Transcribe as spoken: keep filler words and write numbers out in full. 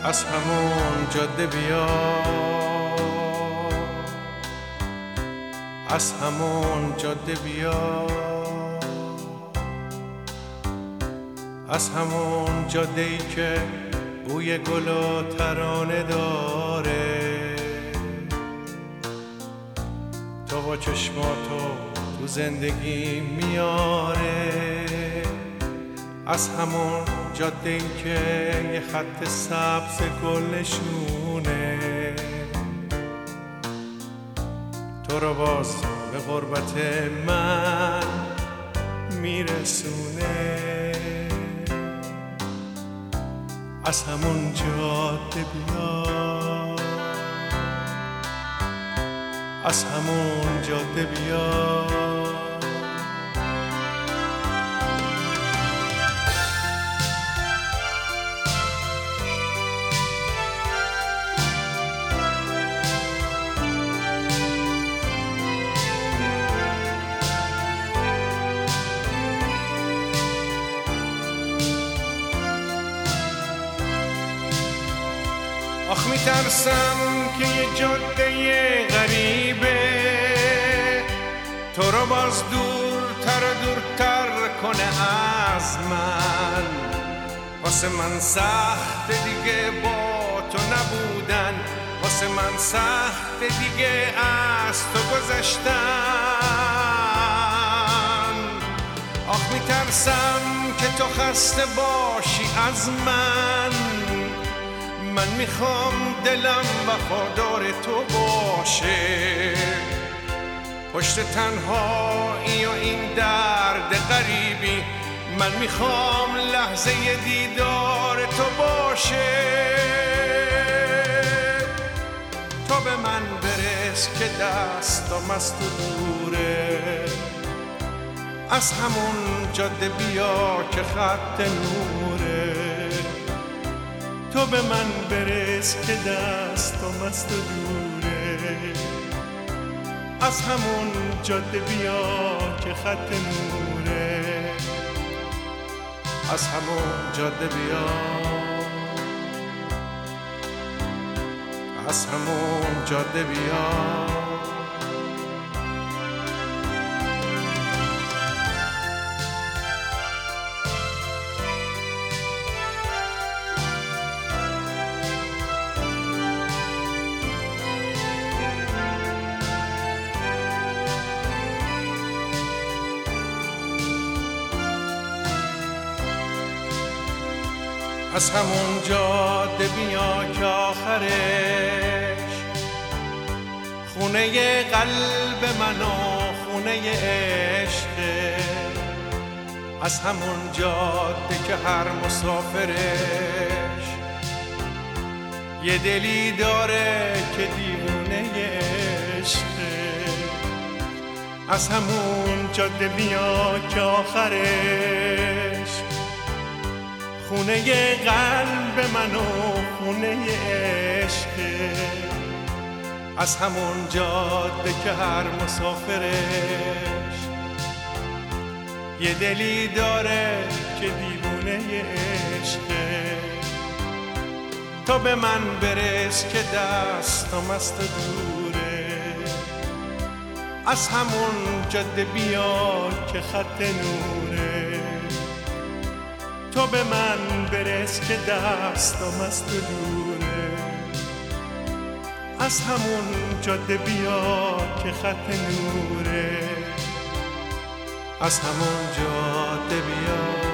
از همون جاده بیا، از همون جاده بیا، از همون جاده ای که بوی گل و ترانه داره. تو با چشماتو تو زندگی میاره، از همون جاده ای که یه خط سبز گل نشونه. تو رو باز به غربت من میرسونه. از همون جاده بیا، از همون جاده بیا. آخ میترسم که یه جاده غریبه تو رو باز دورتر و دورتر کنه از من. واسه من سخت دیگه با تو نبودن، واسه من سخت دیگه از تو گذشتن. آخ میترسم که تو خسته باشی از من، من میخوام دلم وفادار تو باشه. پشت تنهایی و این درد غریبی من میخوام لحظه دیدار تو باشه. تو به من برس که دستم از تو دوره، از همون جاده بیا که خط نوره. تو به من برس که دستم از تو دوره، از همون جاده بیا که خط نوره. از همون جاده بیا، از همون جاده بیا. از همون جاده بیا که آخرش خونه قلب من و خونه عشقه. از همون جاده که هر مسافرش یه دلی داره که دیوونه عشقه. از همون جاده بیا که آخرش خونه قلب من و خونه عشقه. از همون جاده که هر مسافرش یه دلی داره که دیوونه عشقه. تو به من برس که دستم از تو دوره، از همون جاده بیا که خط نوره. تو به من برس که دستم از تو دوره، از همون جاده بیا که خط نوره. از همون جاده بیا.